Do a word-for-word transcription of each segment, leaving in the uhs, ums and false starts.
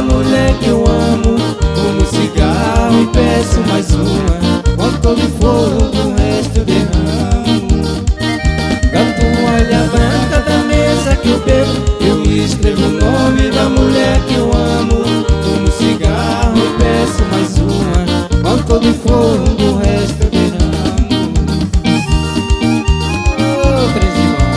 mulher que eu amo. Fumo cigarro e peço mais uma. Com todo fogo o resto eu derramo. Da toalha branca da mesa que eu bebo, eu escrevo o nome da mulher que eu amo. Fumo cigarro e peço mais uma. Com todo fogo o resto eu derramo. Oh, três irmãos.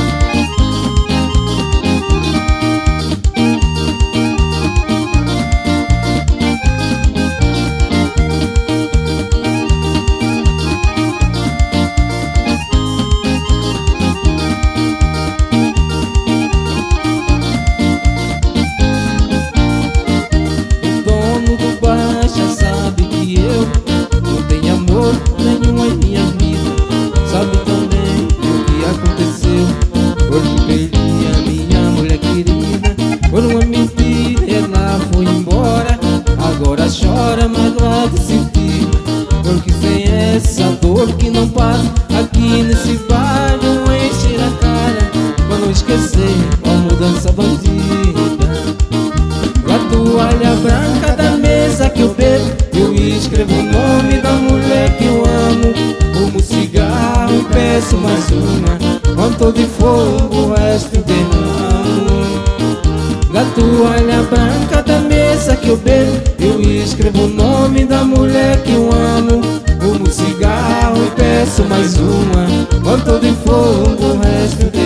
Nenhum em minha vida, sabe também o que aconteceu. Hoje perdi a minha mulher querida, por uma mentira ela foi embora. Agora chora magoada e sentida, porque sem essa dor que não passa aqui nesse bar não encher a cara pra não esquecer a mudança bandida. Na toalha branca da mesa que eu bebo, eu escrevo o nome da mulher que eu amo. Fumo cigarro e peço mais uma. Com todo fogo o resto eu derramo. Na toalha branca da mesa que eu bebo, eu escrevo o nome da mulher que eu amo. Fumo cigarro e peço mais uma. Com todo fogo o resto eu derramo.